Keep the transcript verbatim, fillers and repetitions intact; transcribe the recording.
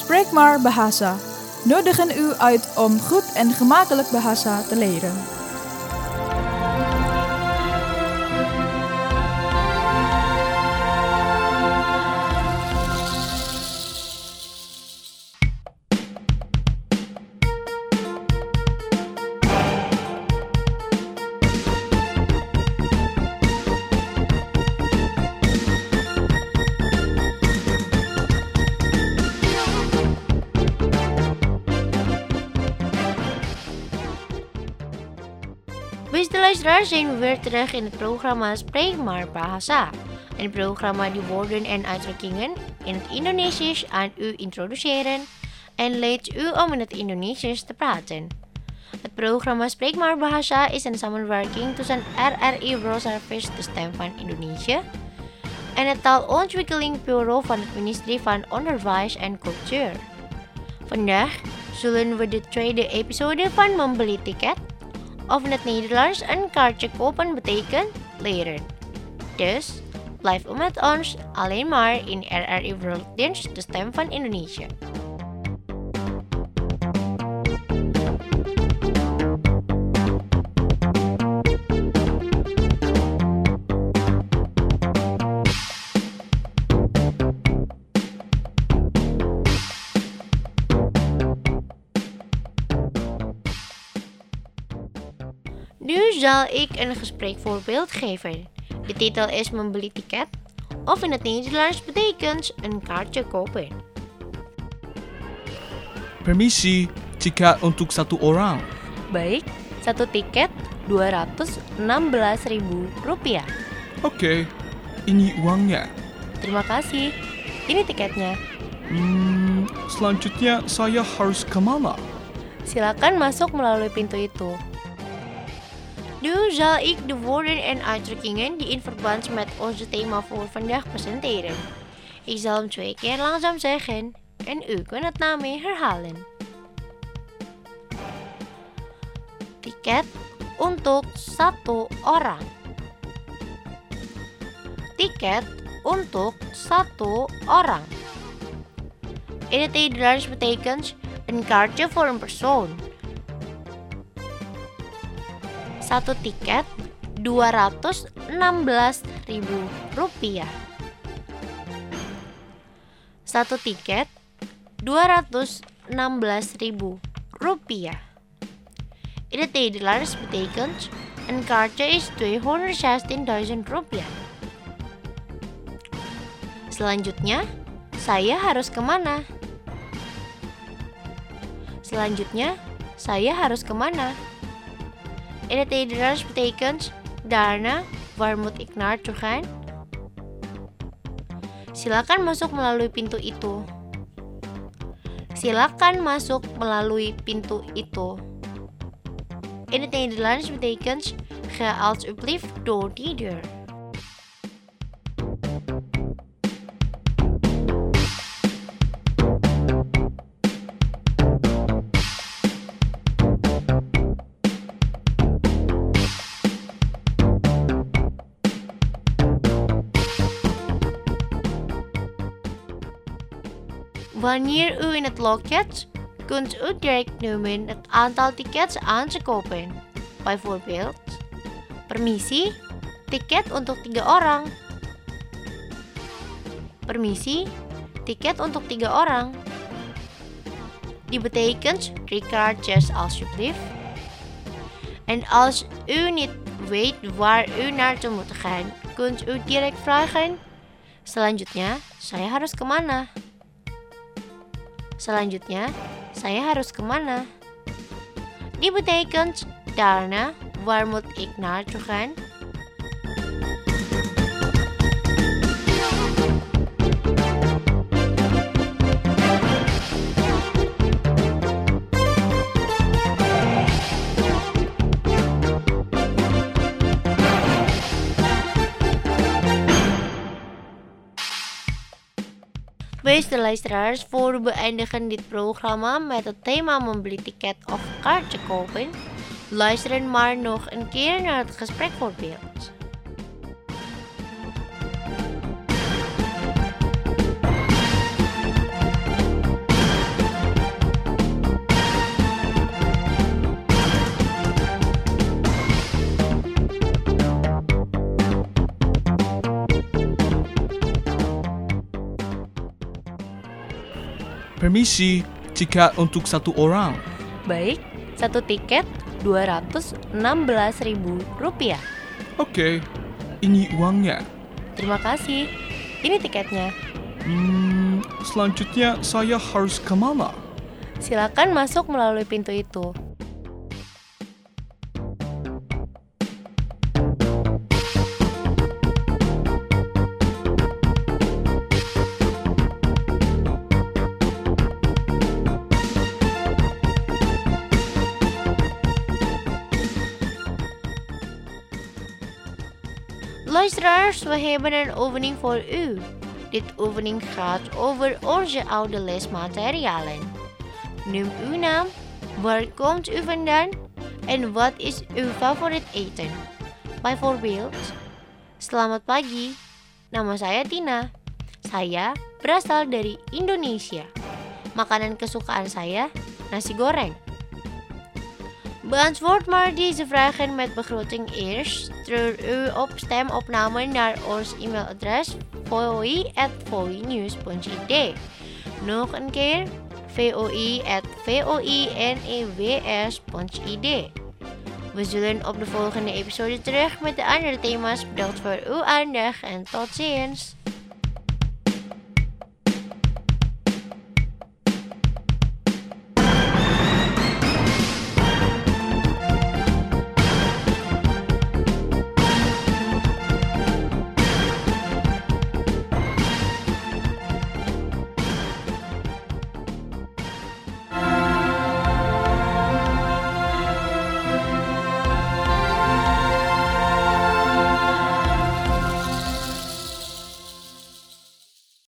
Spreek maar Bahasa. Nodigen u uit om goed en gemakkelijk Bahasa te leren. Beste luisteraars, zijn we weer terug in het programma Spreek maar Bahasa. Een programma die woorden en uitdrukkingen in het Indonesisch aan u introduceren en leidt u om in het Indonesisch te praten. Het programma Spreek maar Bahasa is een samenwerking tussen R R I World Service, de stem van Indonesië, en het Taalontwikkeling Bureau van het ministerie van Onderwijs en Cultuur. Vandaag zullen we de tweede episode van Membeli Tiket, of in het Nederlands een kaartje kopen betekent, leren. Dus, blijf u met ons alleen maar in R R I Werelddienst, de stem van Indonesië. Nu zal ik een gesprekvoorbeeld geven. De titel is Membeli Tiket, of in het Nederlands betekent een kaartje kopen. Permisi, tiket untuk satu orang. Baik, satu tiket dua ratus enam belas ribu rupiah. Oke, ini uangnya. Terima kasih. Ini tiketnya. Hmm, selanjutnya saya harus kemana? Silakan masuk melalui pintu itu. Nu zal ik de woorden en uitdrukkingen die in verband met onze thema voor vandaag presenteren. Ik zal hem twee keer langzaam zeggen en u kunt het na mij herhalen. Tiket untuk satu orang. Tiket untuk satu orang. In het Nederlands betekent een kaartje voor een persoon. Satu tiket dua ratus enam belas ribu rupiah. Satu tiket dua ratus enam belas ribu rupiah. In het Nederlands betekent een kaartje is tweehonderdzestienduizend rupiah. Selanjutnya, saya harus kemana? Selanjutnya, saya harus kemana? In het Nederlands betekent daarna, waar moet ik naartoe gaan? Silakan masuk melalui pintu itu. Silakan masuk melalui pintu itu. In het Nederlands betekent ga alsjeblieft door die deur. Wanneer u in het loket, kunt u direct noemen het aantal tickets aan te kopen. Bijvoorbeeld, permisi, tiket untuk tiga orang. Permisi, tiket untuk tiga orang. Die betekent drie kaartjes alsjeblieft. En als u niet weet waar u naartoe moet gaan, kunt u direct vragen, selanjutnya, saya harus kemana? Selanjutnya, saya harus kemana? Die betekent daarna, waar moet ik naartoe gaan? Beste luisteraars, voor we beëindigen dit programma met het thema membeli tiket of kaartje kopen, luisteren maar nog een keer naar het gesprekvoorbeeld. Permisi, jika untuk satu orang. Baik, satu tiket dua ratus enam belas ribu rupiah. Oke, ini uangnya. Terima kasih. Ini tiketnya. Hmm, selanjutnya saya harus kemana? Silakan masuk melalui pintu itu. Luisteraars, we hebben een oefening voor u. Dit oefening gaat over onze oude lesmaterialen. Noem uw naam, waar komt u vandaan en wat is uw favoriet eten? Bijvoorbeeld, selamat pagi, nama saya Tina. Saya berasal dari Indonesia. Makanan kesukaan saya, nasi goreng. Beantwoord maar deze vragen met begroting eerst. Stuur u op stemopname naar ons e-mailadres v o i at v o i news punt i d. Nog een keer v o i at v o i news punt i d. We zullen op de volgende episode terug met de andere thema's. Bedankt voor uw aandacht en tot ziens.